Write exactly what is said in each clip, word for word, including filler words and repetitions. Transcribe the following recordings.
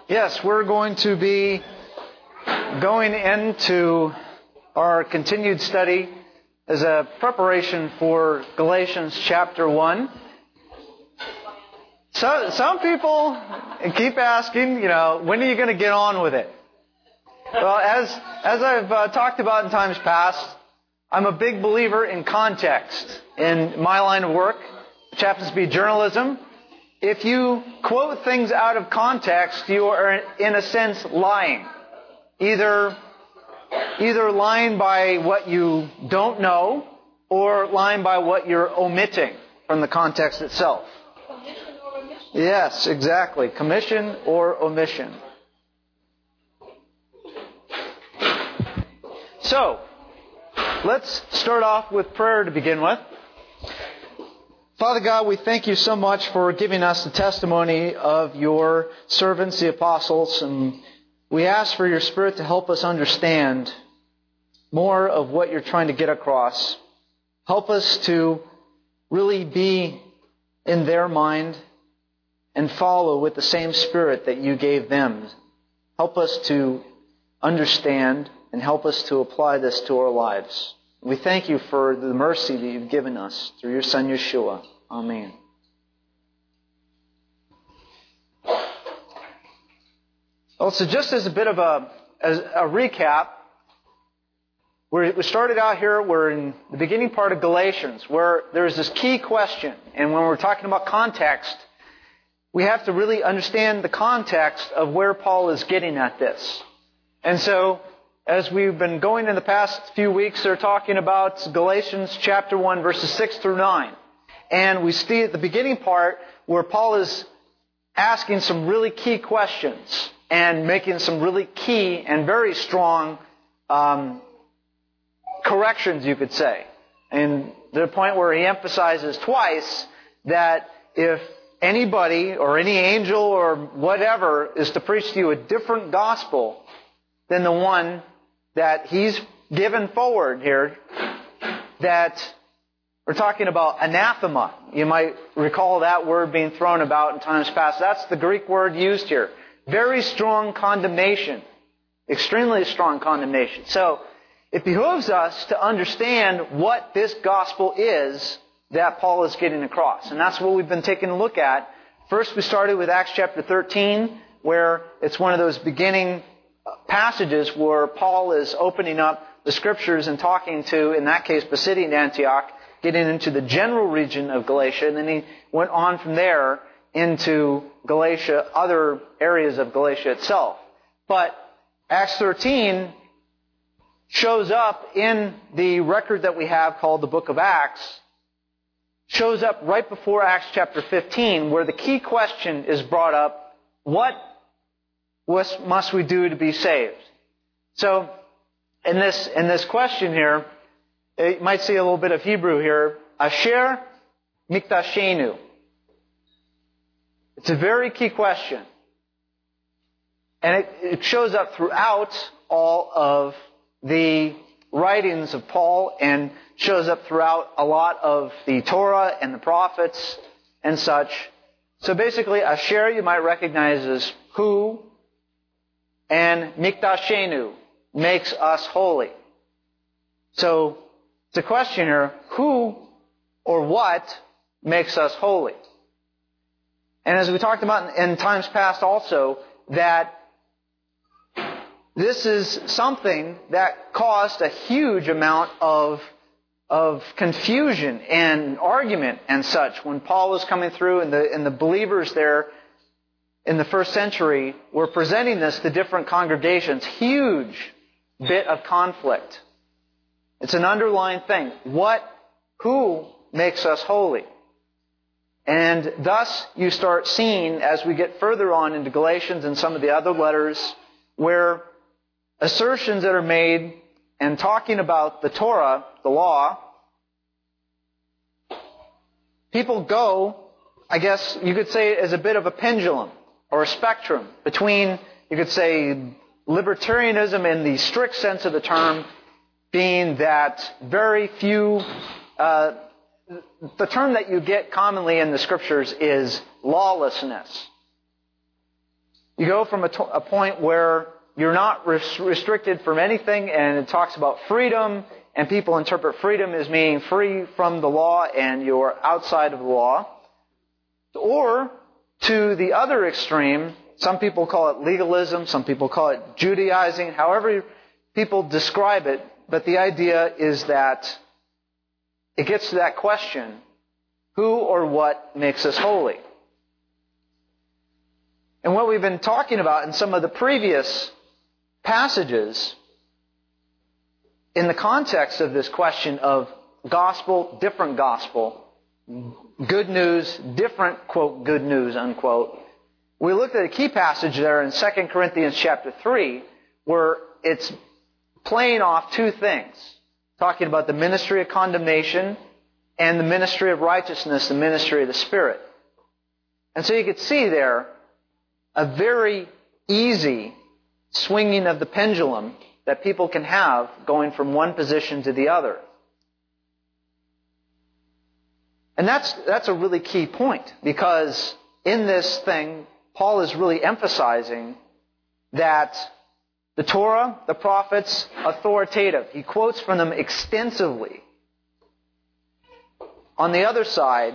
Yes, we're going to be going into our continued study as a preparation for Galatians chapter one. So, some people keep asking, you know, when are you going to get on with it? Well, as as I've uh, talked about in times past, I'm a big believer in context in my line of work, which happens to be journalism. If you quote things out of context, you are, in a sense, lying. Either, either lying by what you don't know, or lying by what you're omitting from the context itself. Commission or omission? Yes, exactly. Commission or omission. So, let's start off with prayer to begin with. Father God, we thank you so much for giving us the testimony of your servants, the apostles, and we ask for your Spirit to help us understand more of what you're trying to get across. Help us to really be in their mind and follow with the same Spirit that you gave them. Help us to understand and help us to apply this to our lives. We thank you for the mercy that you've given us through your Son, Yeshua. Amen. Well, so just as a bit of a, as a recap, we're, we started out here, we're in the beginning part of Galatians, where there's this key question. And when we're talking about context, we have to really understand the context of where Paul is getting at this. And so, as we've been going in the past few weeks, they're talking about Galatians chapter one, verses six through nine. And we see at the beginning part where Paul is asking some really key questions and making some really key and very strong um, corrections, you could say. And to the point where he emphasizes twice that if anybody or any angel or whatever is to preach to you a different gospel than the one that he's given forward here, that we're talking about anathema. You might recall that word being thrown about in times past. That's the Greek word used here. Very strong condemnation. Extremely strong condemnation. So, it behooves us to understand what this gospel is that Paul is getting across. And that's what we've been taking a look at. First, we started with Acts chapter thirteen, where it's one of those beginning passages where Paul is opening up the Scriptures and talking to, in that case, Pisidian Antioch, getting into the general region of Galatia, and then he went on from there into Galatia, other areas of Galatia itself. But Acts thirteen shows up in the record that we have called the Book of Acts, shows up right before Acts chapter fifteen, where the key question is brought up, what What must we do to be saved? So, in this in this question here, you might see a little bit of Hebrew here. Asher miktashenu. It's a very key question. And it, it shows up throughout all of the writings of Paul and shows up throughout a lot of the Torah and the prophets and such. So basically, Asher you might recognize as who, and miktashenu, makes us holy. So, it's a question here, who or what makes us holy? And as we talked about in times past also, that this is something that caused a huge amount of, of confusion and argument and such when Paul was coming through and the, and the believers there in the first century were presenting this to different congregations. Huge bit of conflict. It's an underlying thing. What, who makes us holy? And thus you start seeing, as we get further on into Galatians and some of the other letters, where assertions that are made and talking about the Torah, the law, people go, I guess you could say, as a bit of a pendulum or a spectrum between, you could say, libertarianism in the strict sense of the term, being that very few, uh, the term that you get commonly in the Scriptures is lawlessness. You go from a, to- a point where you're not res- restricted from anything, and it talks about freedom, and people interpret freedom as meaning free from the law and you're outside of the law. Or to the other extreme, some people call it legalism, some people call it Judaizing, however people describe it, but the idea is that it gets to that question, who or what makes us holy? And what we've been talking about in some of the previous passages, in the context of this question of gospel, different gospel, good news, different, quote, good news, unquote, we looked at a key passage there in Second Corinthians chapter three, where it's playing off two things, talking about the ministry of condemnation and the ministry of righteousness, the ministry of the Spirit. And so you could see there a very easy swinging of the pendulum that people can have going from one position to the other. And that's that's a really key point, because in this thing, Paul is really emphasizing that the Torah, the prophets, authoritative. He quotes from them extensively. On the other side,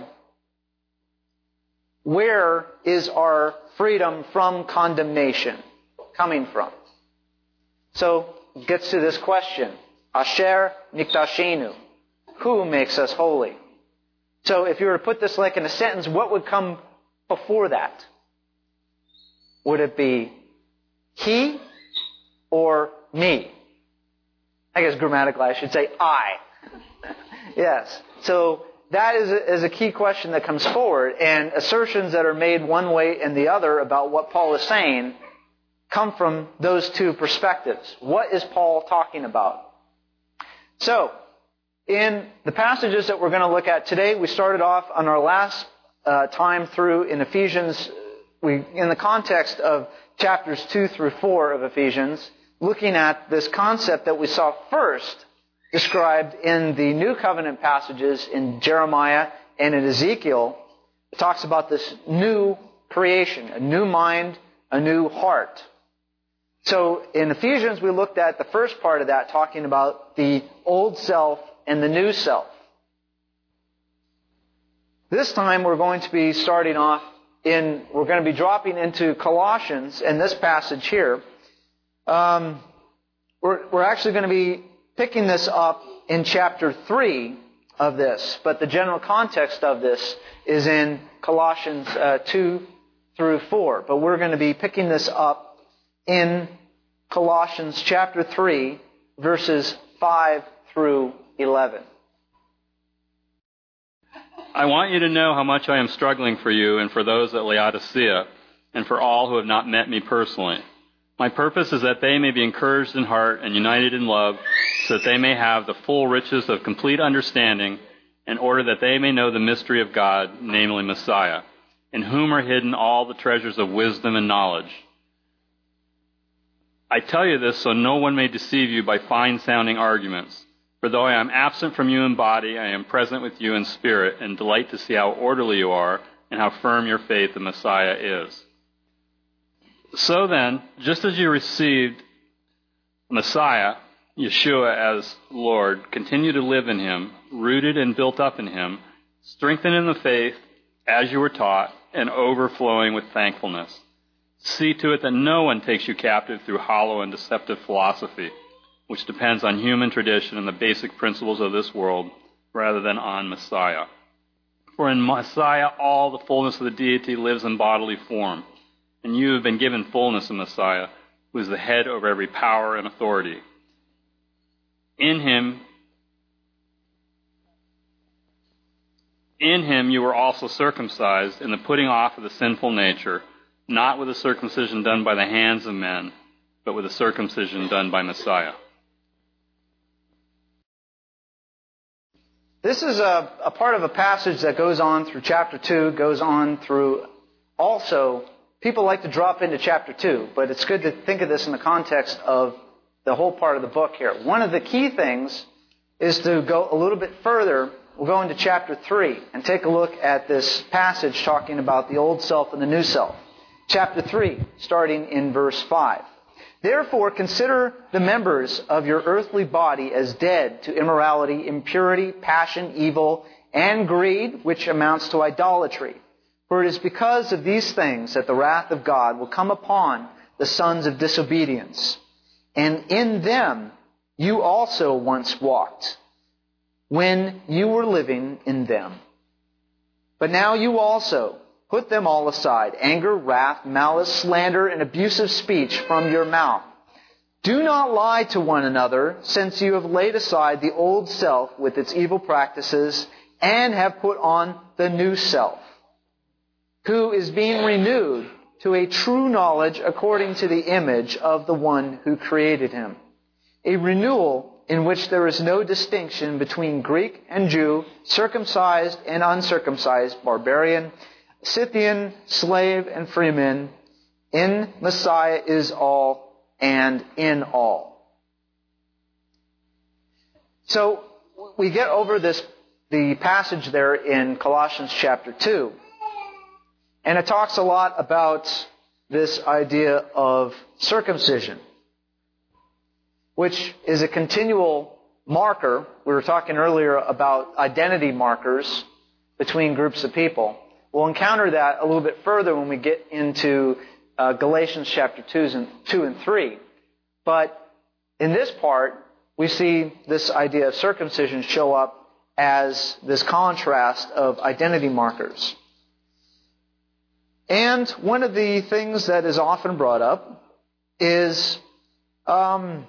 where is our freedom from condemnation coming from? So, it gets to this question. Asher niktashenu. Who makes us holy? So, if you were to put this like in a sentence, what would come before that? Would it be he or me? I guess grammatically I should say I. Yes. So, that is a, is a key question that comes forward, and assertions that are made one way and the other about what Paul is saying come from those two perspectives. What is Paul talking about? So, in the passages that we're going to look at today, we started off on our last uh, time through in Ephesians, we in the context of chapters two through four of Ephesians, looking at this concept that we saw first described in the New Covenant passages in Jeremiah and in Ezekiel. It talks about this new creation, a new mind, a new heart. So in Ephesians, we looked at the first part of that, talking about the old self and the new self. This time we're going to be starting off in, we're going to be dropping into Colossians in this passage here. Um, we're, we're actually going to be picking this up in chapter three of this, but the general context of this is in Colossians uh, two through four. But we're going to be picking this up in Colossians chapter three, verses five through eleven. I want you to know how much I am struggling for you and for those at Laodicea, and for all who have not met me personally. My purpose is that they may be encouraged in heart and united in love, so that they may have the full riches of complete understanding, in order that they may know the mystery of God, namely Messiah, in whom are hidden all the treasures of wisdom and knowledge. I tell you this so no one may deceive you by fine-sounding arguments. For though I am absent from you in body, I am present with you in spirit, and delight to see how orderly you are and how firm your faith in Messiah is. So then, just as you received Messiah, Yeshua, as Lord, continue to live in Him, rooted and built up in Him, strengthened in the faith as you were taught, and overflowing with thankfulness. See to it that no one takes you captive through hollow and deceptive philosophy, which depends on human tradition and the basic principles of this world, rather than on Messiah. For in Messiah all the fullness of the deity lives in bodily form, and you have been given fullness in Messiah, who is the head over every power and authority. In Him, in Him you were also circumcised in the putting off of the sinful nature, not with a circumcision done by the hands of men, but with a circumcision done by Messiah. This is a, a part of a passage that goes on through chapter two, goes on through also, people like to drop into chapter two, but it's good to think of this in the context of the whole part of the book here. One of the key things is to go a little bit further. We'll go into chapter three and take a look at this passage talking about the old self and the new self. chapter three, starting in verse five. Therefore, consider the members of your earthly body as dead to immorality, impurity, passion, evil, and greed, which amounts to idolatry. For it is because of these things that the wrath of God will come upon the sons of disobedience. And in them you also once walked, when you were living in them. But now you also put them all aside, anger, wrath, malice, slander, and abusive speech from your mouth. Do not lie to one another, since you have laid aside the old self with its evil practices, and have put on the new self, who is being renewed to a true knowledge according to the image of the one who created him. A renewal in which there is no distinction between Greek and Jew, circumcised and uncircumcised, barbarian, Scythian, slave, and freeman. In Messiah is all and in all. So we get over this, the passage there in Colossians chapter two. And it talks a lot about this idea of circumcision, which is a continual marker. We were talking earlier about identity markers between groups of people. We'll encounter that a little bit further when we get into uh, Galatians chapter two and, two and three. But in this part, we see this idea of circumcision show up as this contrast of identity markers. And one of the things that is often brought up is, um,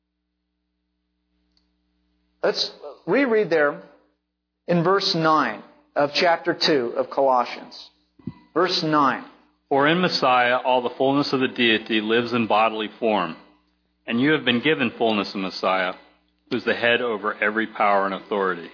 let's reread there in verse nine of chapter two of Colossians. Verse nine. For in Messiah all the fullness of the deity lives in bodily form, and you have been given fullness of Messiah, who is the head over every power and authority.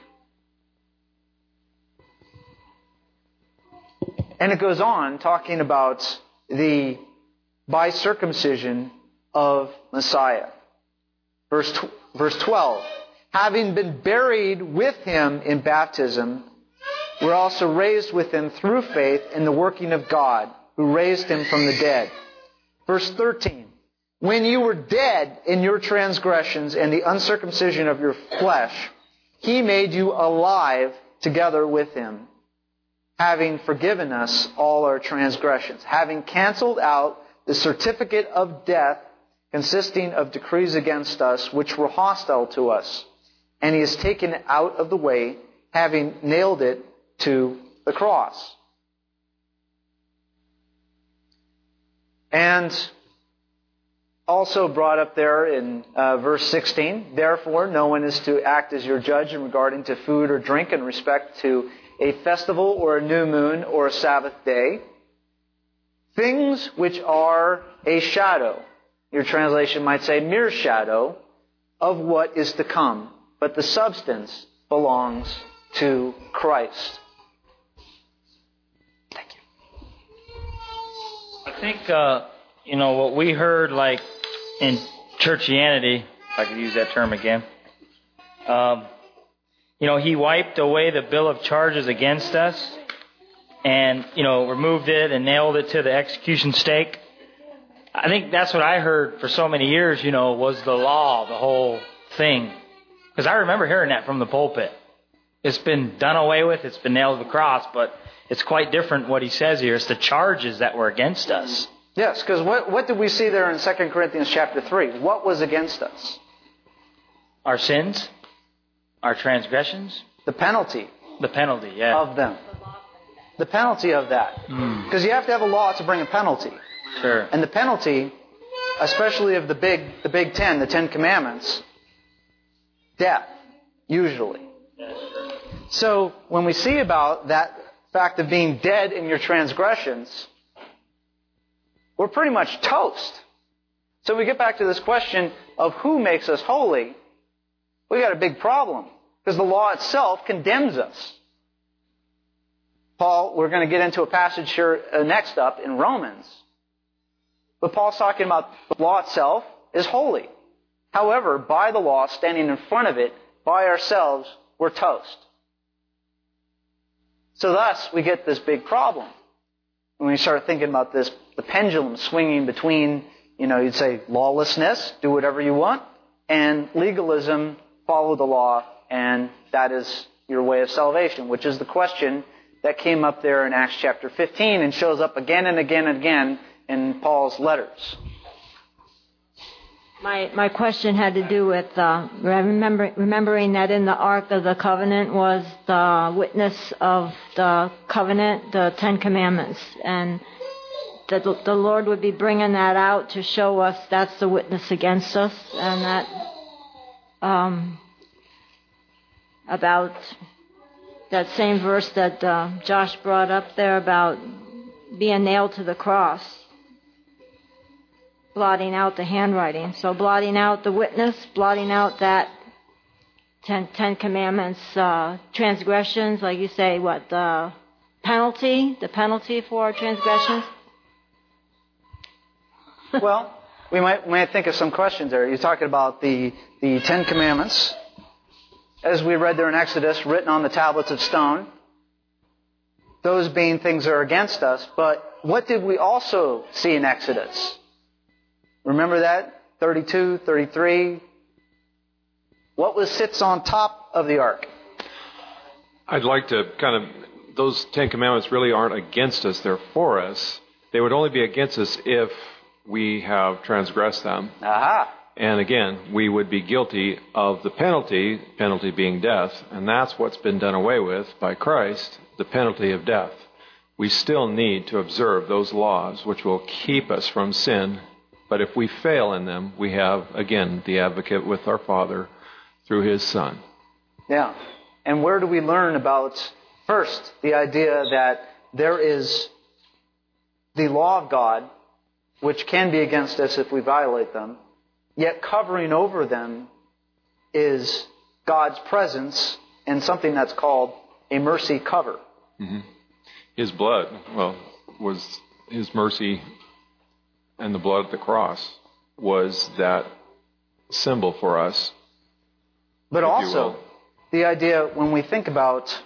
And it goes on talking about the by circumcision of Messiah. Verse, verse twelve. Having been buried with him in baptism, we're also raised with him through faith in the working of God, who raised him from the dead. Verse thirteen. When you were dead in your transgressions and the uncircumcision of your flesh, he made you alive together with him, having forgiven us all our transgressions, having canceled out the certificate of death consisting of decrees against us, which were hostile to us. And he has taken it out of the way, having nailed it to the cross. And also brought up there in uh, verse sixteen, therefore no one is to act as your judge in regarding to food or drink in respect to a festival or a new moon or a Sabbath day. Things which are a shadow. Your translation might say mere shadow of what is to come. But the substance belongs to Christ. Thank you. I think, uh, you know, what we heard, like, in churchianity, if I could use that term again, um, you know, he wiped away the bill of charges against us and, you know, removed it and nailed it to the execution stake. I think that's what I heard for so many years, you know, was the law, the whole thing. Because I remember hearing that from the pulpit. It's been done away with, it's been nailed to the cross, but it's quite different what he says here. It's the charges that were against us. Yes, because what, what did we see there in Second Corinthians chapter three? What was against us? Our sins, our transgressions. The penalty. The penalty, yeah. Of them. The penalty of that. Because mm. you have to have a law to bring a penalty. Sure. And the penalty, especially of the big, the big ten, the Ten Commandments, death, usually. So when we see about that fact of being dead in your transgressions, we're pretty much toast. So we get back to this question of who makes us holy. We got a big problem because the law itself condemns us. Paul, we're going to get into a passage here uh, next up in Romans. But Paul's talking about the law itself is holy. However, by the law, standing in front of it, by ourselves, we're toast. So thus, we get this big problem. when we start thinking about this, the pendulum swinging between, you know, you'd say lawlessness, do whatever you want, and legalism, follow the law, and that is your way of salvation, which is the question that came up there in Acts chapter fifteen and shows up again and again and again in Paul's letters. My my question had to do with uh, remember, remembering that in the Ark of the Covenant was the witness of the covenant, the Ten Commandments, and that the Lord would be bringing that out to show us that's the witness against us, and that um, about that same verse that uh, Josh brought up there about being nailed to the cross, blotting out the handwriting. So blotting out the witness, blotting out that Ten, ten Commandments uh, transgressions, like you say, what, the penalty, the penalty for transgressions? Well, we might, we might think of some questions there. You're talking about the, the Ten Commandments, as we read there in Exodus, written on the tablets of stone. Those being things that are against us. But what did we also see in Exodus? Remember that? thirty-two, thirty-three. What was sits on top of the ark? I'd like to kind of, those Ten Commandments really aren't against us, they're for us. They would only be against us if we have transgressed them. Aha. And again, we would be guilty of the penalty, penalty being death, and that's what's been done away with by Christ, the penalty of death. We still need to observe those laws which will keep us from sin, but if we fail in them, we have, again, the advocate with our Father through His Son. Yeah. And where do we learn about, first, the idea that there is the law of God, which can be against us if we violate them, yet covering over them is God's presence and something that's called a mercy cover. Mm-hmm. His blood, well, was His mercy, and the blood at the cross was that symbol for us. But also, the idea when we think about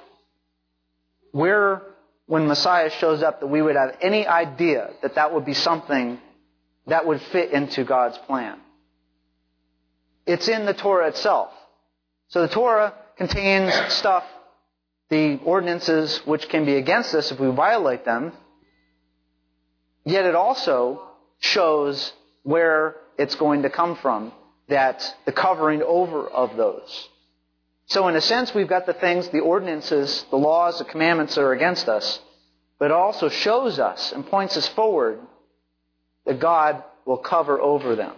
where, when Messiah shows up, that we would have any idea that that would be something that would fit into God's plan. It's in the Torah itself. So the Torah contains stuff, the ordinances which can be against us if we violate them, yet it also shows where it's going to come from, that the covering over of those. So in a sense, we've got the things, the ordinances, the laws, the commandments that are against us, but it also shows us and points us forward that God will cover over them.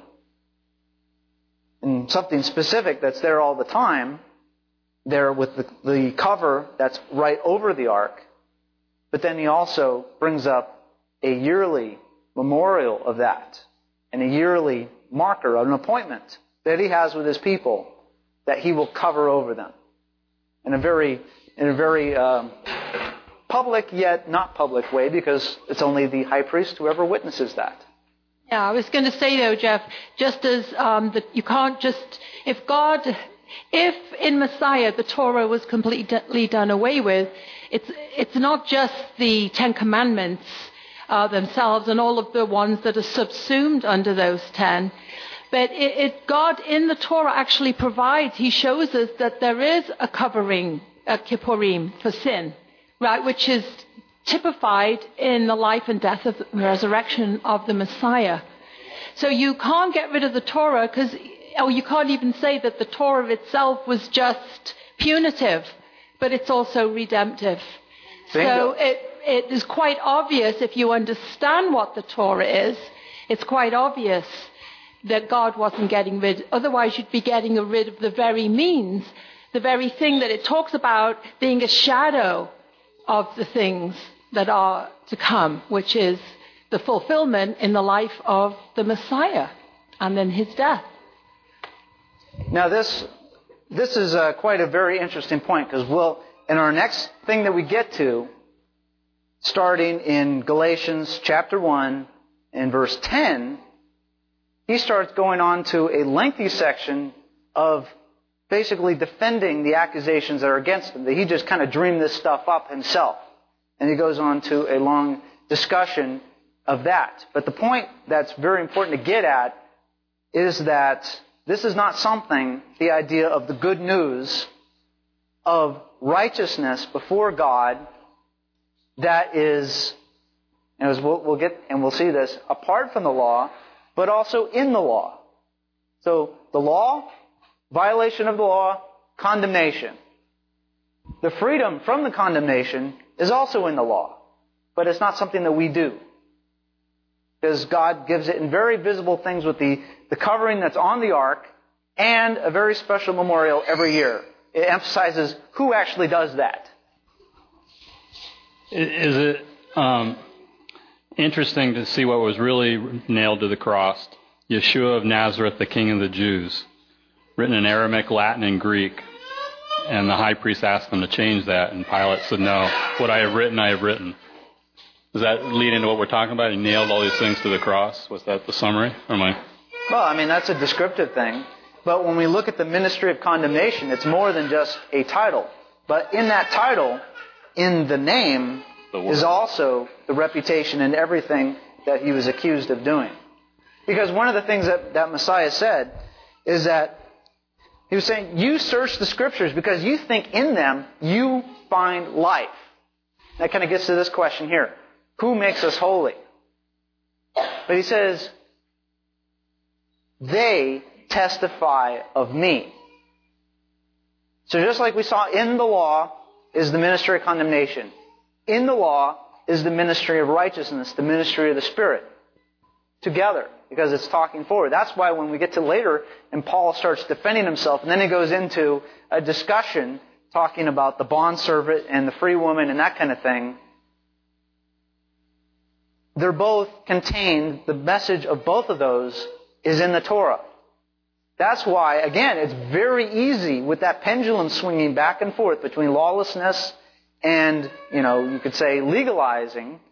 And something specific that's there all the time, there with the, the cover that's right over the ark, but then He also brings up a yearly memorial of that, and a yearly marker, an appointment that He has with His people, that He will cover over them in a very, in a very um, public yet not public way, because it's only the high priest who ever witnesses that. Yeah, I was going to say though, Jeff, just as um, that you can't just, if God, if in Messiah the Torah was completely done away with, it's it's not just the Ten Commandments uh, themselves and all of the ones that are subsumed under those ten, but it, it God in the Torah actually provides, He shows us that there is a covering at Kippurim for sin, right, which is typified in the life and death of the resurrection of the Messiah. So you can't get rid of the Torah, because, or you can't even say that the Torah itself was just punitive, but it's also redemptive. Bingo. So it, it is quite obvious, if you understand what the Torah is, it's quite obvious that God wasn't getting rid, otherwise you'd be getting rid of the very means, the very thing that it talks about being a shadow of the things that are to come, which is the fulfillment in the life of the Messiah and then His death. Now this this is uh, quite a very interesting point, because we'll, in our next thing that we get to, starting in Galatians chapter one and verse ten, he starts going on to a lengthy section of basically defending the accusations that are against him, that he just kind of dreamed this stuff up himself. And he goes on to a long discussion of that. But the point that's very important to get at is that this is not something, the idea of the good news of righteousness before God, that is, and as we'll, we'll get, and we'll see this, apart from the law, but also in the law. So the law, violation of the law, condemnation. The freedom from the condemnation is also in the law, but it's not something that we do. Because God gives it in very visible things with the, the covering that's on the ark and a very special memorial every year. It emphasizes who actually does that. Is it um, interesting to see what was really nailed to the cross? Yeshua of Nazareth, the King of the Jews, written in Aramaic, Latin, and Greek. And the high priest asked them to change that, and Pilate said, no, what I have written, I have written. Does that lead into what we're talking about? He nailed all these things to the cross. Was that the summary? Or am I... Well, I mean, that's a descriptive thing. But when we look at the ministry of condemnation, it's more than just a title. But in that title, in the name, the is also the reputation and everything that he was accused of doing. Because one of the things that, that Messiah said is that he was saying, you search the Scriptures because you think in them you find life. That kind of gets to this question here. Who makes us holy? But he says, they testify of me. So just like we saw in the law is the ministry of condemnation. In the law is the ministry of righteousness, the ministry of the Spirit. Together, because it's talking forward. That's why when we get to later, and Paul starts defending himself, and then he goes into a discussion talking about the bondservant and the free woman and that kind of thing. They're both contained, the message of both of those is in the Torah. That's why, again, it's very easy with that pendulum swinging back and forth between lawlessness and, you know, you could say legalizing,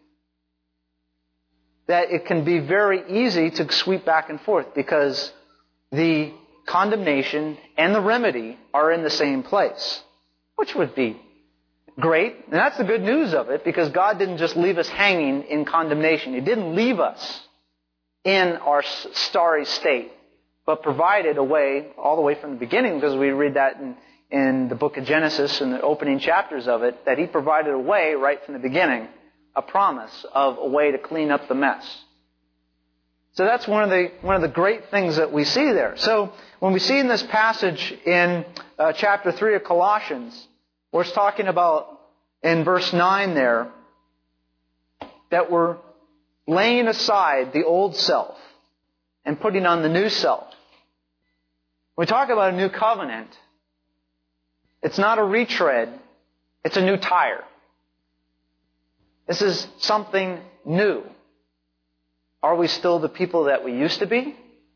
that it can be very easy to sweep back and forth because the condemnation and the remedy are in the same place, which would be great. And that's the good news of it, because God didn't just leave us hanging in condemnation. He didn't leave us in our starry state, but provided a way all the way from the beginning, because we read that in, in the book of Genesis in the opening chapters of it, that He provided a way right from the beginning, a promise of a way to clean up the mess. So that's one of the one of the great things that we see there. So when we see in this passage in uh, chapter three of Colossians, where it's talking about in verse nine there, that we're laying aside the old self and putting on the new self. When we talk about a new covenant, it's not a retread, it's a new tire. This is something new. Are we still the people that we used to be?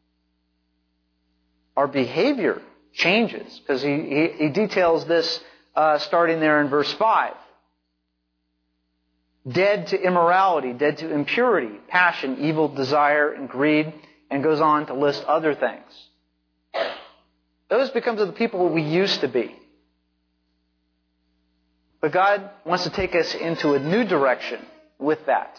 Our behavior changes, because he, he, he details this uh, starting there in verse five. Dead to immorality, dead to impurity, passion, evil desire, and greed, and goes on to list other things. Those become the people we used to be. But God wants to take us into a new direction with that.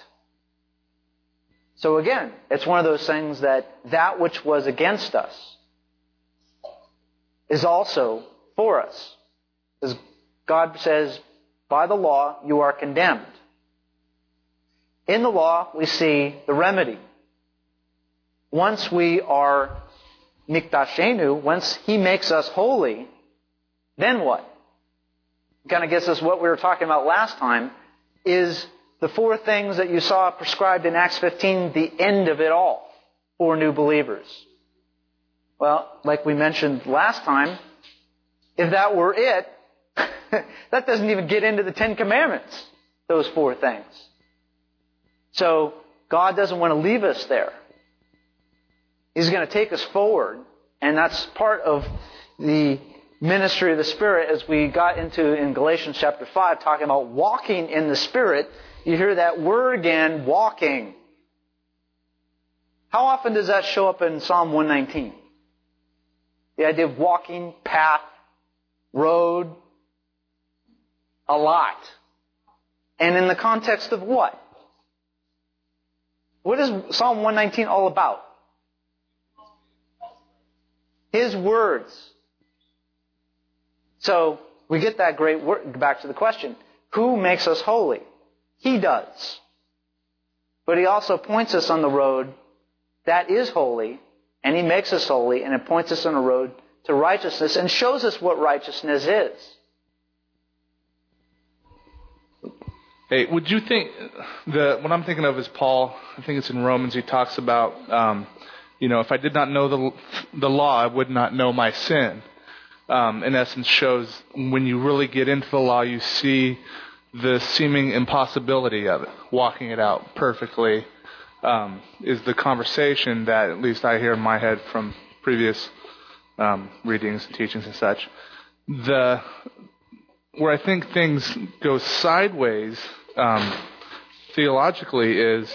So again, it's one of those things that that which was against us is also for us. As God says, by the law you are condemned. In the law we see the remedy. Once we are mikdashenu, once He makes us holy, then what? Kind of gets us what we were talking about last time, is the four things that you saw prescribed in Acts fifteen, the end of it all for new believers. Well, like we mentioned last time, if that were it, that doesn't even get into the Ten Commandments, those four things. So God doesn't want to leave us there. He's going to take us forward, and that's part of the ministry of the Spirit, as we got into in Galatians chapter five, talking about walking in the Spirit. You hear that word again, walking. How often does that show up in Psalm one nineteen? The idea of walking, path, road, a lot. And in the context of what? What is Psalm one nineteen all about? His words. So we get that great word back to the question. Who makes us holy? He does. But He also points us on the road that is holy, and He makes us holy, and it points us on a road to righteousness and shows us what righteousness is. Hey, would you think, the what I'm thinking of is Paul, I think it's in Romans, he talks about, um, you know, if I did not know the the law, I would not know my sin. Um, in essence, shows when you really get into the law, you see the seeming impossibility of it, walking it out perfectly, um, is the conversation that at least I hear in my head from previous um, readings and teachings and such. The where I think things go sideways um, theologically is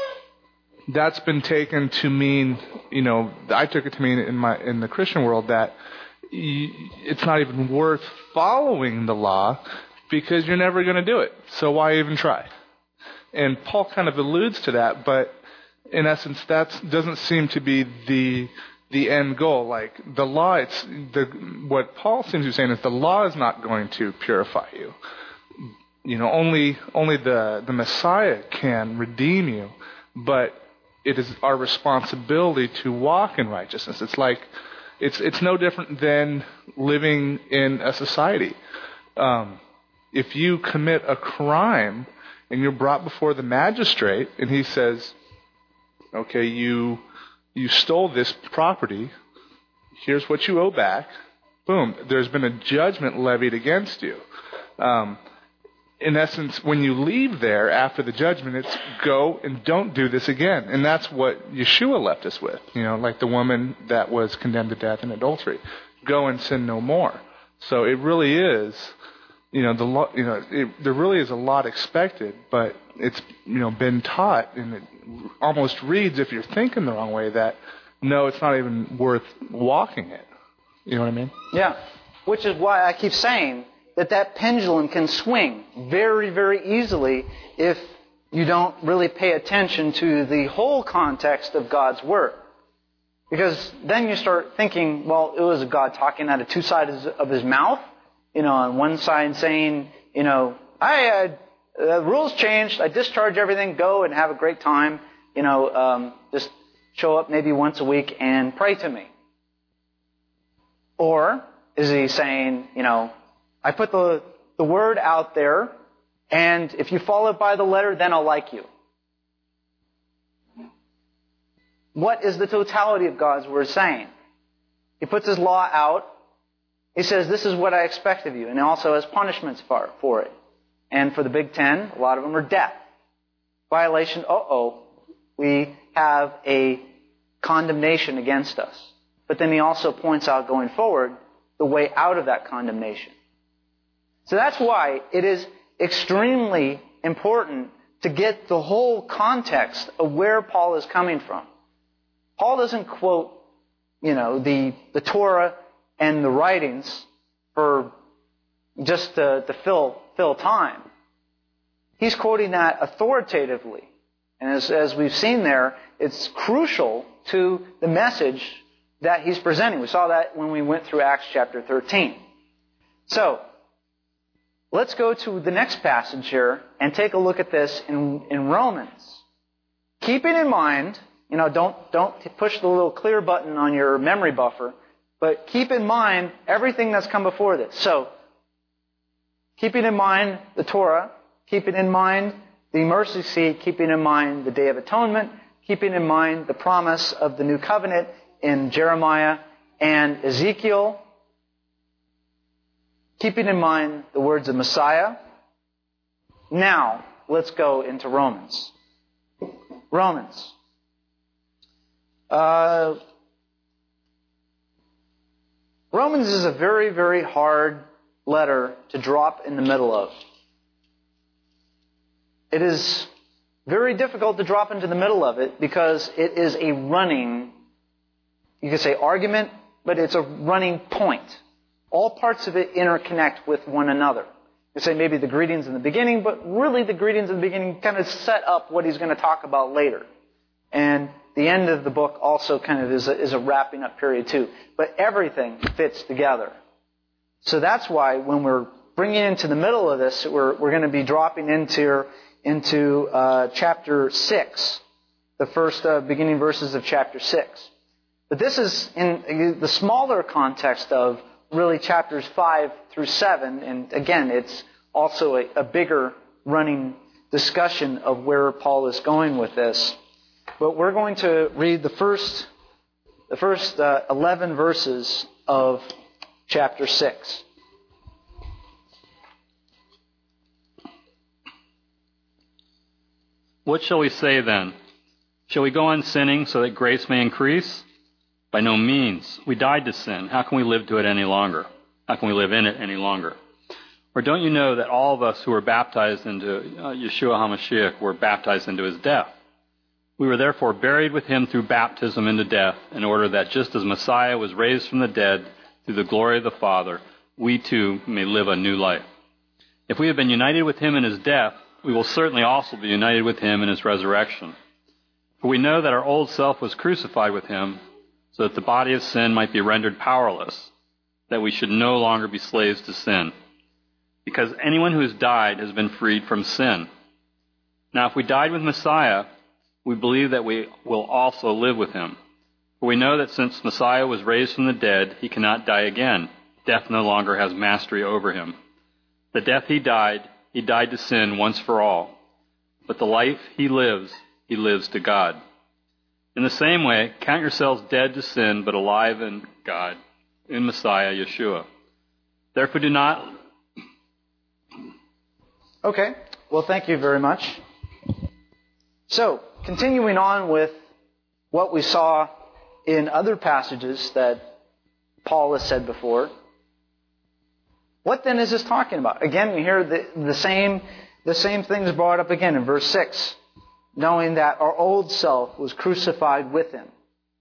that's been taken to mean, you know, I took it to mean in my in the Christian world that y- it's not even worth following the law because you're never going to do it. So why even try? And Paul kind of alludes to that, but in essence, that doesn't seem to be the the end goal. Like the law, it's the what Paul seems to be saying is the law is not going to purify you. You know, only only the the Messiah can redeem you, but it is our responsibility to walk in righteousness. It's like it's it's no different than living in a society. Um, if you commit a crime and you're brought before the magistrate, and he says, "Okay, you." You stole this property. Here's what you owe back. Boom. There's been a judgment levied against you. Um, in essence, when you leave there after the judgment, it's go and don't do this again. And that's what Yeshua left us with. You know, like the woman that was condemned to death in adultery. Go and sin no more. So it really is, you know, the lo- you know, it, there really is a lot expected, but it's, you know, been taught, and it almost reads, if you're thinking the wrong way, that no, it's not even worth walking it. You know what I mean? Yeah. Which is why I keep saying that that pendulum can swing very, very easily if you don't really pay attention to the whole context of God's Word. Because then you start thinking, well, it was God talking out of two sides of His mouth. You know, on one side saying, you know, I, uh, the rules changed, I discharge everything, go and have a great time. You know, um, just show up maybe once a week and pray to me. Or is He saying, you know, I put the, the word out there, and if you follow it by the letter, then I'll like you. What is the totality of God's Word saying? He puts His law out. He says, this is what I expect of you. And He also has punishments for, for it. And for the Big Ten, a lot of them are death. Violation, uh-oh, we have a condemnation against us. But then He also points out going forward the way out of that condemnation. So that's why it is extremely important to get the whole context of where Paul is coming from. Paul doesn't quote, you know, the, the Torah and the writings for just to, to fill fill time. He's quoting that authoritatively. And as, as we've seen there, it's crucial to the message that he's presenting. We saw that when we went through Acts chapter thirteen. So, let's go to the next passage here and take a look at this in, in Romans. Keeping in mind, you know, don't, don't push the little clear button on your memory buffer, but keep in mind everything that's come before this. So, keeping in mind the Torah, keeping in mind the mercy seat, keeping in mind the Day of Atonement, keeping in mind the promise of the new covenant in Jeremiah and Ezekiel, keeping in mind the words of Messiah. Now, let's go into Romans. Romans. Uh, Romans is a very, very hard letter to drop in the middle of. It is very difficult to drop into the middle of it because it is a running, you could say argument, but it's a running point. All parts of it interconnect with one another. You say maybe the greetings in the beginning, but really the greetings in the beginning kind of set up what he's going to talk about later. And the end of the book also kind of is a, is a wrapping up period too. But everything fits together. So that's why when we're bringing into the middle of this, we're, we're going to be dropping into, into uh, chapter six, the first uh, beginning verses of chapter six. But this is in the smaller context of really chapters five through seven. And again, it's also a, a bigger running discussion of where Paul is going with this. But we're going to read the first, the first uh, eleven verses of chapter six. What shall we say then? Shall we go on sinning so that grace may increase? By no means. We died to sin. How can we live to it any longer? How can we live in it any longer? Or don't you know that all of us who were baptized into uh, Yeshua HaMashiach were baptized into his death? We were therefore buried with him through baptism into death, in order that just as Messiah was raised from the dead through the glory of the Father, we too may live a new life. If we have been united with him in his death, we will certainly also be united with him in his resurrection. For we know that our old self was crucified with him, so that the body of sin might be rendered powerless, that we should no longer be slaves to sin. Because anyone who has died has been freed from sin. Now if we died with Messiah, we believe that we will also live with him. For we know that since Messiah was raised from the dead, he cannot die again. Death no longer has mastery over him. The death he died, he died to sin once for all. But the life he lives, he lives to God. In the same way, count yourselves dead to sin, but alive in God, in Messiah, Yeshua. Therefore do not... Okay. Well, thank you very much. So, continuing on with what we saw in other passages that Paul has said before, what then is this talking about? Again, we hear the, the same the same things brought up again in verse six, knowing that our old self was crucified with him.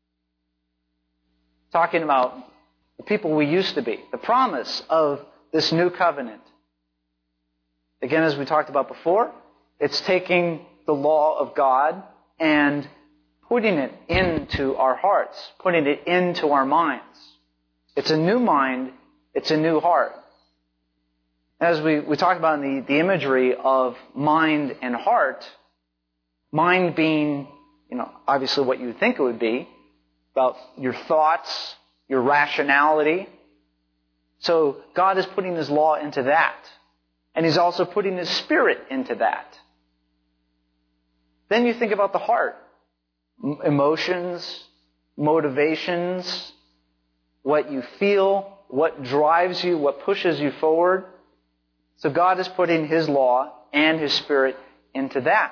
Talking about the people we used to be, the promise of this new covenant. Again, as we talked about before, it's taking the law of God and putting it into our hearts, putting it into our minds. It's a new mind, it's a new heart. As we, we talked about in the, the imagery of mind and heart, mind being, you know, obviously what you would think it would be, about your thoughts, your rationality. So God is putting his law into that. And he's also putting his Spirit into that. Then you think about the heart. Emotions, motivations, what you feel, what drives you, what pushes you forward. So God is putting his law and his Spirit into that.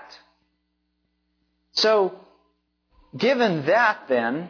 So, given that then,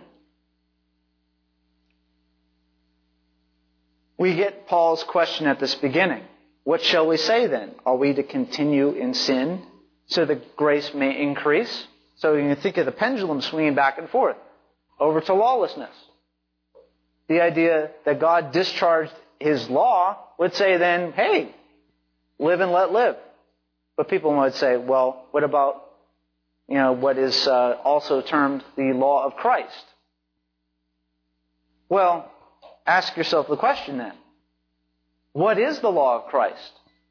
we get Paul's question at this beginning. What shall we say then? Are we to continue in sin so that grace may increase? So you can think of the pendulum swinging back and forth over to lawlessness. The idea that God discharged his law would say then, hey, live and let live. But people might say, well, what about, you know, what is uh, also termed the law of Christ? Well, ask yourself the question then. What is the law of Christ?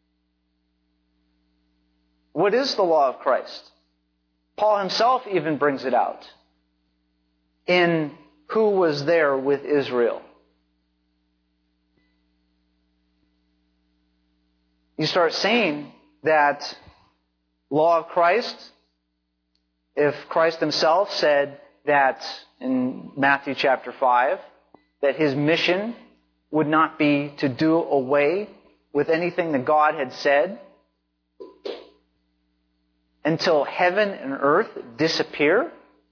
What is the law of Christ? Paul himself even brings it out in who was there with Israel. You start seeing that law of Christ, if Christ himself said that in Matthew chapter five, that his mission would not be to do away with anything that God had said until heaven and earth disappear.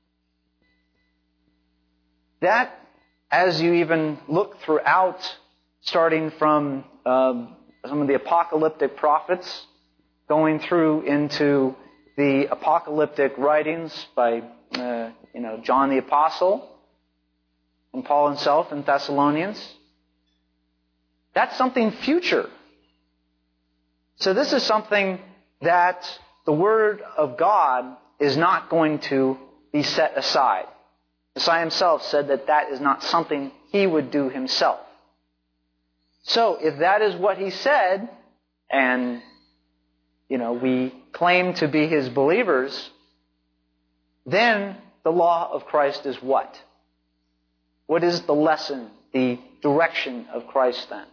That, as you even look throughout, starting from um, some of the apocalyptic prophets, going through into the apocalyptic writings by uh, you know John the Apostle and Paul himself in Thessalonians, that's something future. So this is something that the Word of God is not going to be set aside. Messiah himself said that that is not something he would do himself. So, if that is what he said, and, you know, we claim to be his believers, then the law of Christ is what? What is the lesson, the direction of Christ then?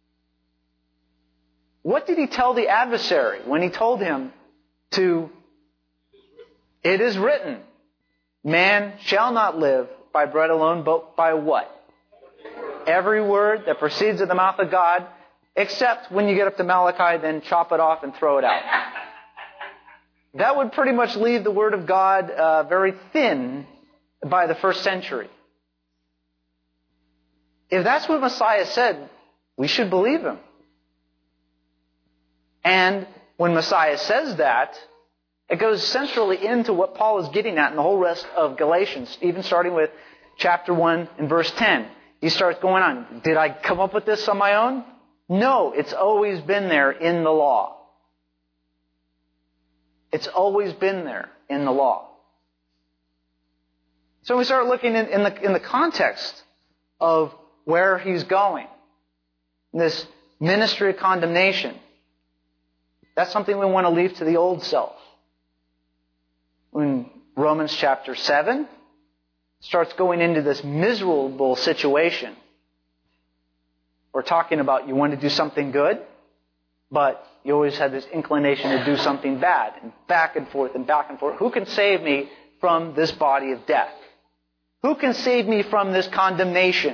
What did he tell the adversary when he told him to, it is written, man shall not live by bread alone, but by what? Every word that proceeds of the mouth of God, except when you get up to Malachi, then chop it off and throw it out. That would pretty much leave the Word of God uh, very thin by the first century. If that's what Messiah said, we should believe him. And when Messiah says that, it goes centrally into what Paul is getting at in the whole rest of Galatians, even starting with chapter one and verse ten. He starts going on. Did I come up with this on my own? No, it's always been there in the law. It's always been there in the law. So we start looking in, in the in the context of where he's going. This ministry of condemnation. That's something we want to leave to the old self. When Romans chapter seven starts going into this miserable situation. We're talking about you want to do something good, but you always have this inclination to do something bad, and back and forth and back and forth. Who can save me from this body of death? Who can save me from this condemnation?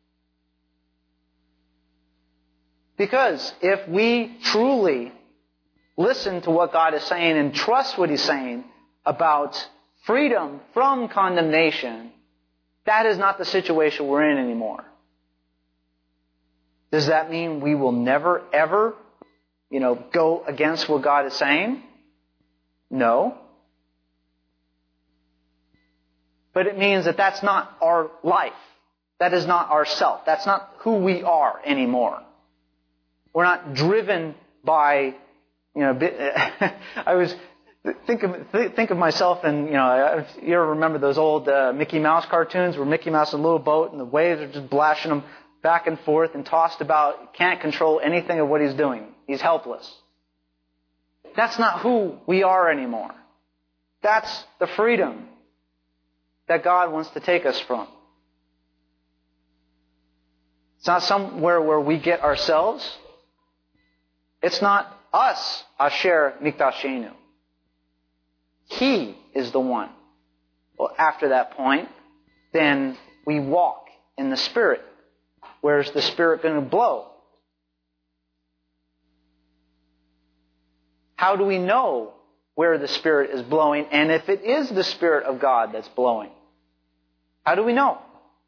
Because if we truly listen to what God is saying and trust what He's saying about freedom from condemnation, that is not the situation we're in anymore. Does that mean we will never, ever, you know, go against what God is saying? No. But it means that that's not our life. That is not our self. That's not who we are anymore. We're not driven by, you know, I was, think of, think of myself and, you know, you ever remember those old uh, Mickey Mouse cartoons where Mickey Mouse is in a little boat and the waves are just blashing him back and forth and tossed about, can't control anything of what he's doing. He's helpless. That's not who we are anymore. That's the freedom that God wants to take us from. It's not somewhere where we get ourselves. It's not us, Asher Mikdashenu. He is the one. Well, after that point, then we walk in the Spirit. Where's the Spirit going to blow? How do we know where the Spirit is blowing and if it is the Spirit of God that's blowing? How do we know?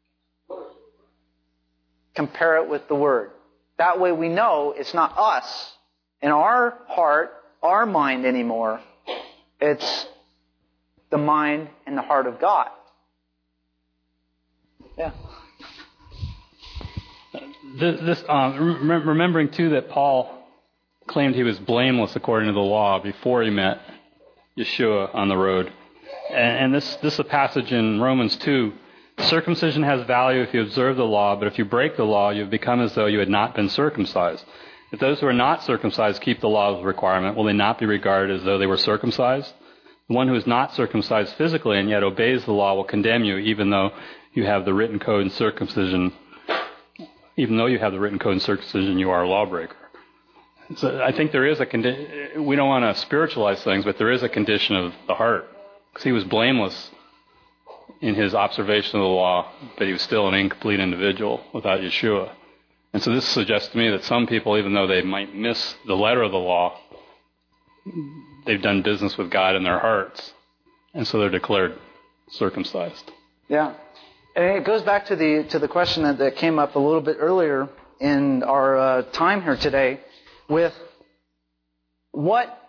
Compare it with the Word. That way we know it's not us in our heart, our mind anymore. It's the mind and the heart of God. Yeah. This, this um, remembering too that Paul claimed he was blameless according to the law before he met Yeshua on the road. And, and this, this is a passage in Romans two. Circumcision has value if you observe the law, but if you break the law, you have become as though you had not been circumcised. If those who are not circumcised keep the law's requirement, will they not be regarded as though they were circumcised? The one who is not circumcised physically and yet obeys the law will condemn you, even though you have the written code and circumcision. Even though you have the written code and circumcision, you are a lawbreaker. So I think there is a condition. We don't want to spiritualize things, but there is a condition of the heart, because he was blameless in his observation of the law, but he was still an incomplete individual without Yeshua. And so this suggests to me that some people, even though they might miss the letter of the law, they've done business with God in their hearts, and so they're declared circumcised. Yeah. And it goes back to the to the question that, that came up a little bit earlier in our uh, time here today with what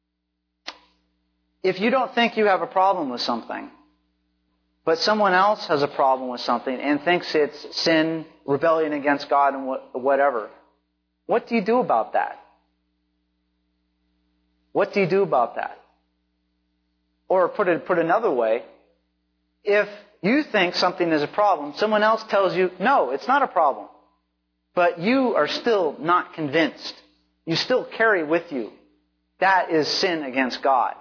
if you don't think you have a problem with something, but someone else has a problem with something and thinks it's sin, rebellion against God, and what, whatever. What do you do about that? What do you do about that? Or put it put another way, if you think something is a problem, someone else tells you, no, it's not a problem. But you are still not convinced. You still carry with you. That is sin against God.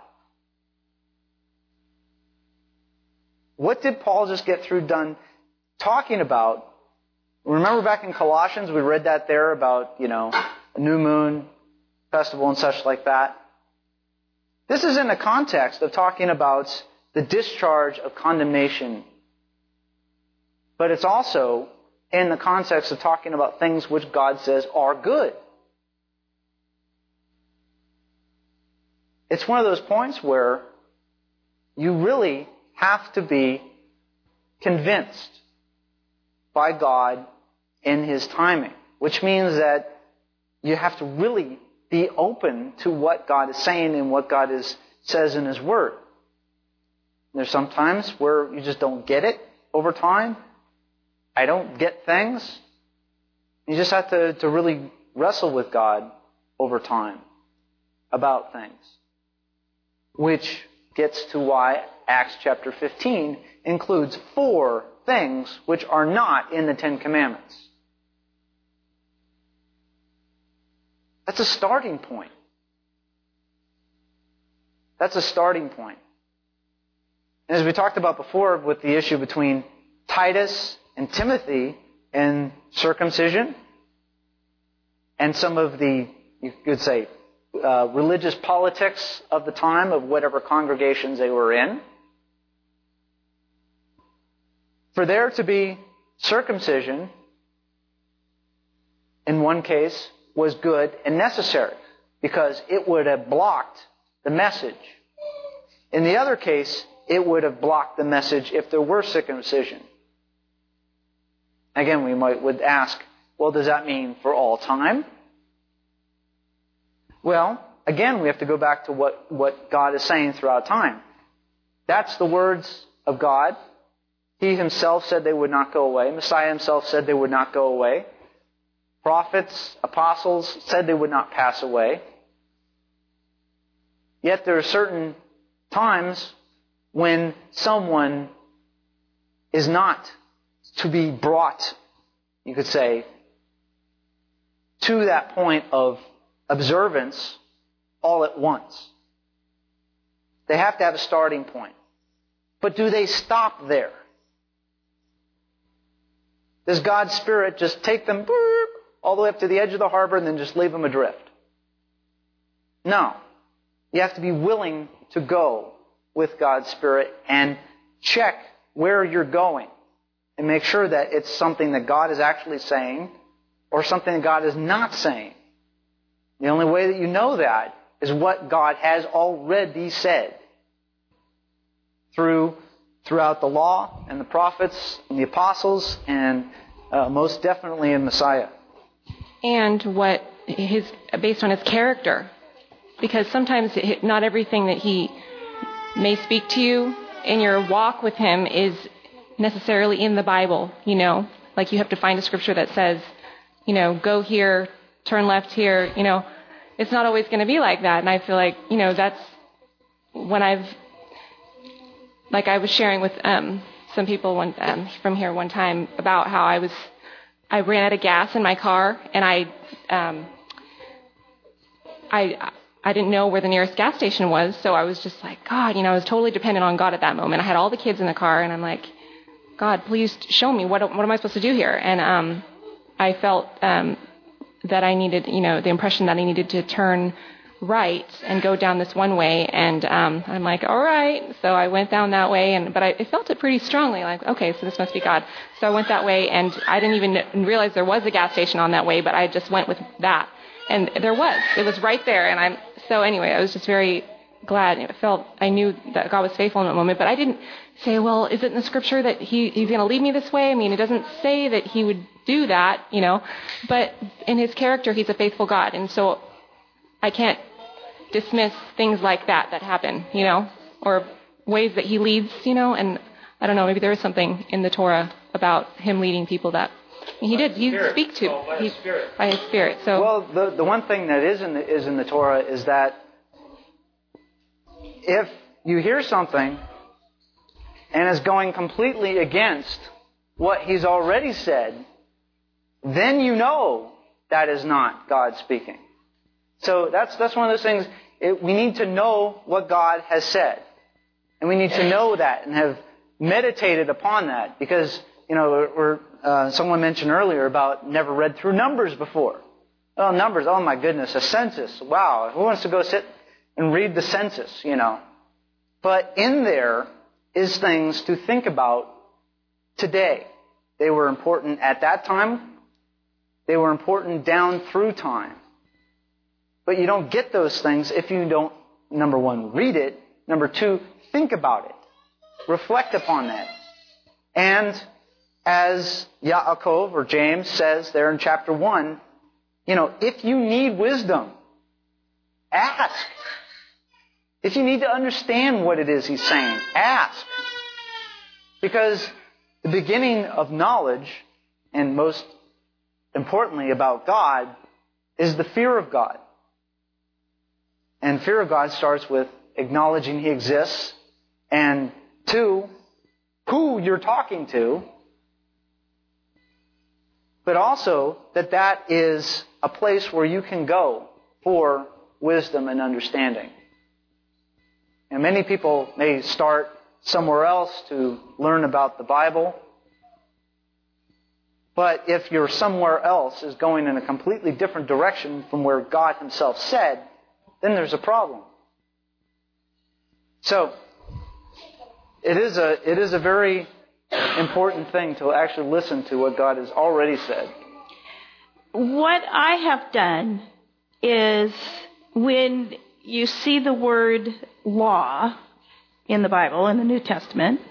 What did Paul just get through done talking about? Remember back in Colossians, we read that there about, you know, a new moon festival and such like that. This is in the context of talking about the discharge of condemnation. But it's also in the context of talking about things which God says are good. It's one of those points where you really have to be convinced by God in His timing, which means that you have to really be open to what God is saying and what God is, says in His Word. There's some times where you just don't get it over time. I don't get things. You just have to, to really wrestle with God over time about things. Which gets to why Acts chapter fifteen includes four things which are not in the Ten Commandments. That's a starting point. That's a starting point. And as we talked about before with the issue between Titus and Timothy and circumcision and some of the, you could say, uh, religious politics of the time of whatever congregations they were in, for there to be circumcision, in one case, was good and necessary because it would have blocked the message. In the other case, it would have blocked the message if there were circumcision. Again, we might would ask, well, does that mean for all time? Well, again, we have to go back to what, what God is saying throughout time. That's the words of God. He Himself said they would not go away. Messiah Himself said they would not go away. Prophets, apostles said they would not pass away. Yet there are certain times when someone is not to be brought, you could say, to that point of observance all at once. They have to have a starting point. But do they stop there? Does God's Spirit just take them all the way up to the edge of the harbor and then just leave them adrift? No. You have to be willing to go with God's Spirit and check where you're going and make sure that it's something that God is actually saying or something that God is not saying. The only way that you know that is what God has already said through throughout the law and the prophets and the apostles and uh, most definitely in Messiah. And what his based on His character. Because sometimes not everything that He may speak to you in your walk with Him is necessarily in the Bible, you know. Like you have to find a scripture that says, you know, go here, turn left here, you know. It's not always going to be like that. And I feel like, you know, that's when I've, like I was sharing with um, some people one, um, from here one time about how I was, I ran out of gas in my car and I, um, I, I didn't know where the nearest gas station was. So I was just like, God, you know, I was totally dependent on God at that moment. I had all the kids in the car and I'm like, God, please show me what, what am I supposed to do here? And, um, I felt, um, that I needed, you know, the impression that I needed to turn right and go down this one way. And um, I'm like, all right. So I went down that way, and but I, I felt it pretty strongly, like, okay, so this must be God. So I went that way, and I didn't even realize there was a gas station on that way, but I just went with that. And there was. It was right there. And I'm so anyway, I was just very glad. It felt, I knew that God was faithful in that moment, but I didn't say, well, is it in the scripture that he, he's going to lead me this way? I mean, it doesn't say that He would do that, you know, but in His character, He's a faithful God. And so I can't dismiss things like that that happen, you know, or ways that He leads, you know, and I don't know, maybe there is something in the Torah about Him leading people that He did. He speak to oh, by, he, his spirit. by His Spirit. So well, the the one thing that is in the, is in the Torah is that if you hear something and is going completely against what He's already said, then you know that is not God speaking. So that's that's one of those things. It, we need to know what God has said. And we need to know that and have meditated upon that. Because, you know, we're, uh, someone mentioned earlier about never read through Numbers before. Oh, Numbers, oh my goodness, a census. Wow, who wants to go sit and read the census, you know? But in there is things to think about today. They were important at that time. They were important down through time. But you don't get those things if you don't, number one, read it. Number two, think about it. Reflect upon that. And as Yaakov or James says there in chapter one, you know, if you need wisdom, ask. If you need to understand what it is he's saying, ask. Because the beginning of knowledge, and most importantly about God, is the fear of God. And fear of God starts with acknowledging He exists, and two, who you're talking to, but also that that is a place where you can go for wisdom and understanding. And many people may start somewhere else to learn about the Bible, but if your somewhere else is going in a completely different direction from where God Himself said, then there's a problem. So, it is a it is a very important thing to actually listen to what God has already said. What I have done is when you see the word law in the Bible, in the New Testament,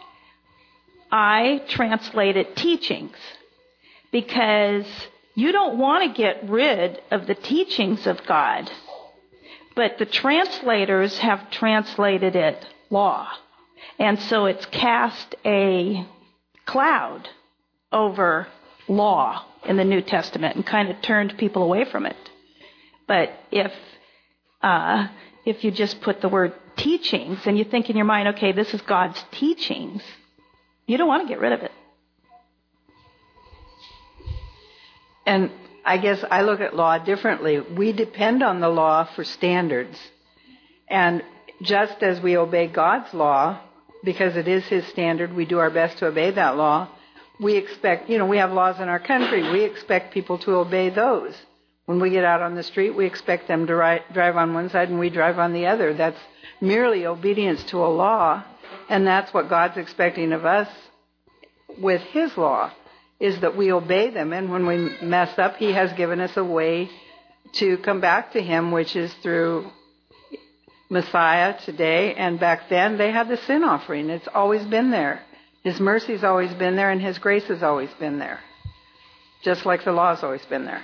I translate it teachings, because you don't want to get rid of the teachings of God. But the translators have translated it law. And so it's cast a cloud over law in the New Testament and kind of turned people away from it. But if uh, if you just put the word teachings and you think in your mind, okay, this is God's teachings, you don't want to get rid of it. And I guess I look at law differently. We depend on the law for standards. And just as we obey God's law, because it is His standard, we do our best to obey that law. We expect, you know, we have laws in our country. We expect people to obey those. When we get out on the street, we expect them to ri- drive on one side and we drive on the other. That's merely obedience to a law. And that's what God's expecting of us with His law, is that we obey them. And when we mess up, He has given us a way to come back to Him, which is through Messiah today. And back then, they had the sin offering. It's always been there. His mercy's always been there, and His grace has always been there. Just like the law's always been there.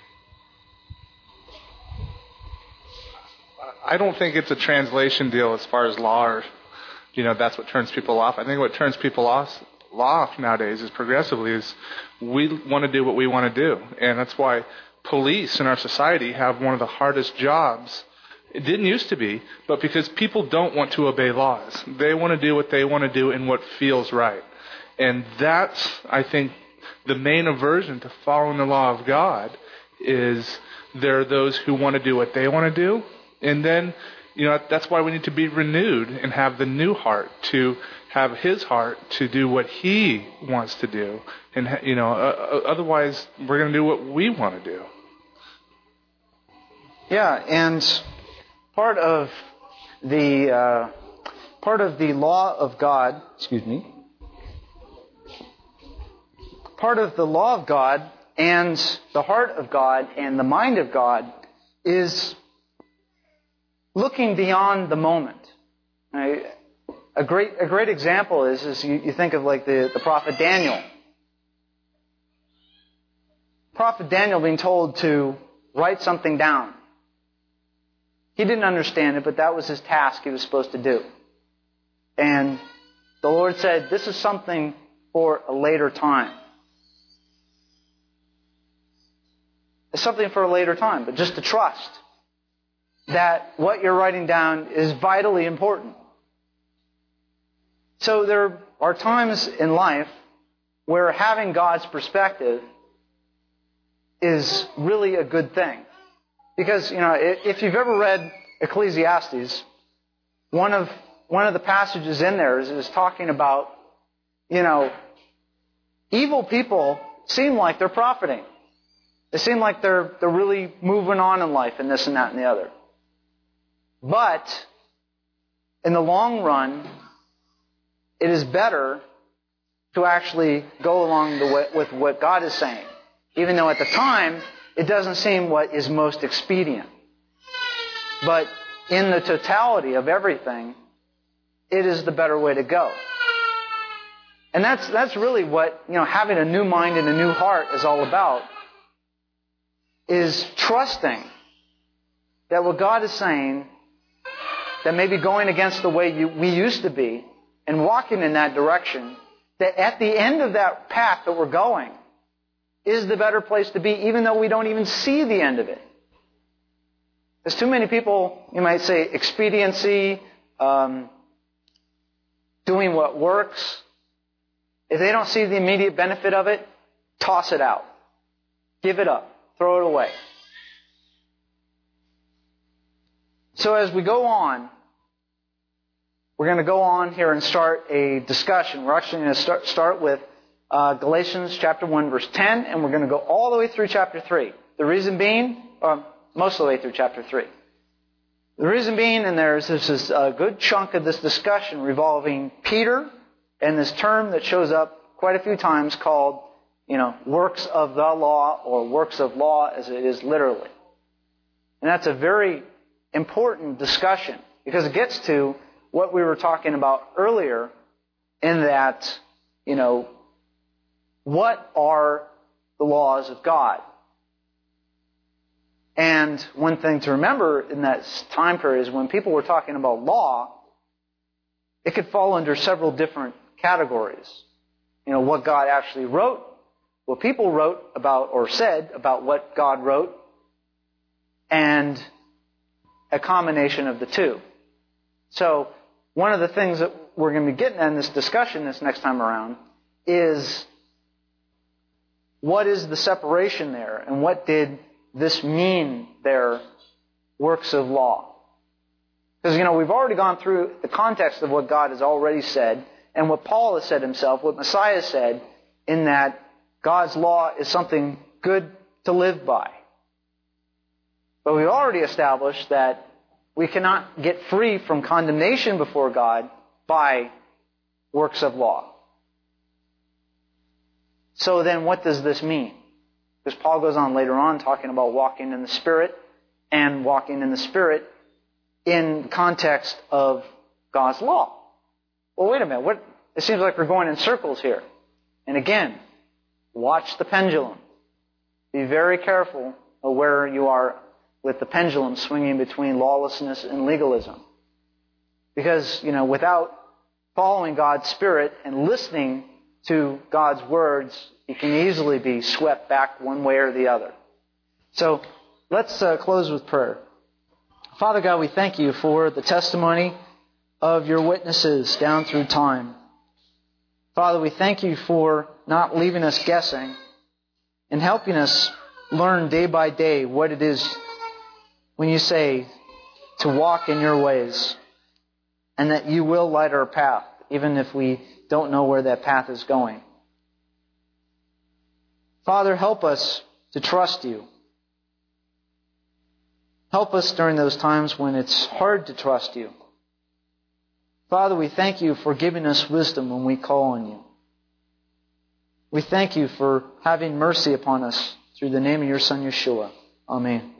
I don't think it's a translation deal as far as law, or, you know, that's what turns people off. I think what turns people off law nowadays is progressively is we want to do what we want to do. And that's why police in our society have one of the hardest jobs. It didn't used to be, but because people don't want to obey laws. They want to do what they want to do and what feels right. And that's, I think, the main aversion to following the law of God is there are those who want to do what they want to do. And then, you know, that's why we need to be renewed and have the new heart to have His heart to do what He wants to do. And, you know, uh, otherwise we're going to do what we want to do. Yeah, and part of the uh, part of the law of God, excuse me, part of the law of God and the heart of God and the mind of God is looking beyond the moment. Right? A great a great example is, is you, you think of like the, the prophet Daniel. Prophet Daniel being told to write something down. He didn't understand it, but that was his task he was supposed to do. And the Lord said, this is something for a later time. It's something for a later time, but just to trust that what you're writing down is vitally important. So there are times in life where having God's perspective is really a good thing. Because, you know, if you've ever read Ecclesiastes, one of one of the passages in there is, is talking about, you know, evil people seem like they're profiting. They seem like they're they're really moving on in life and this and that and the other. But in the long run, it is better to actually go along the way, with what God is saying, even though at the time it doesn't seem what is most expedient. But in the totality of everything, it is the better way to go. And that's that's really what, you know, having a new mind and a new heart is all about. Is trusting that what God is saying, that may be going against the way you, we used to be, and walking in that direction, that at the end of that path that we're going is the better place to be, even though we don't even see the end of it. There's too many people, you might say, expediency, um, doing what works. If they don't see the immediate benefit of it, toss it out. Give it up. Throw it away. So as we go on, we're going to go on here and start a discussion. We're actually going to start, start with uh, Galatians chapter one, verse ten, and we're going to go all the way through chapter three. The reason being, or most of the way through chapter three. The reason being, and there's this is a good chunk of this discussion revolving Peter and this term that shows up quite a few times called, you know, works of the law, or works of law as it is literally. And that's a very important discussion because it gets to what we were talking about earlier in that, you know, what are the laws of God? And one thing to remember in that time period is when people were talking about law, it could fall under several different categories. You know, what God actually wrote, what people wrote about or said about what God wrote, and a combination of the two. So, one of the things that we're going to be getting at in this discussion this next time around is what is the separation there, and what did this mean, their works of law? Because, you know, we've already gone through the context of what God has already said, and what Paul has said himself, what Messiah said, in that God's law is something good to live by. But we've already established that we cannot get free from condemnation before God by works of law. So then what does this mean? Because Paul goes on later on talking about walking in the Spirit and walking in the Spirit in the context of God's law. Well, wait a minute. What? It seems like we're going in circles here. And again, watch the pendulum. Be very careful of where you are with the pendulum swinging between lawlessness and legalism. Because, you know, without following God's Spirit and listening to God's words, you can easily be swept back one way or the other. So, let's uh, close with prayer. Father God, we thank you for the testimony of your witnesses down through time. Father, we thank you for not leaving us guessing and helping us learn day by day what it is when you say to walk in your ways, and that you will light our path, even if we don't know where that path is going. Father, help us to trust you. Help us during those times when it's hard to trust you. Father, we thank you for giving us wisdom when we call on you. We thank you for having mercy upon us through the name of your Son, Yeshua. Amen.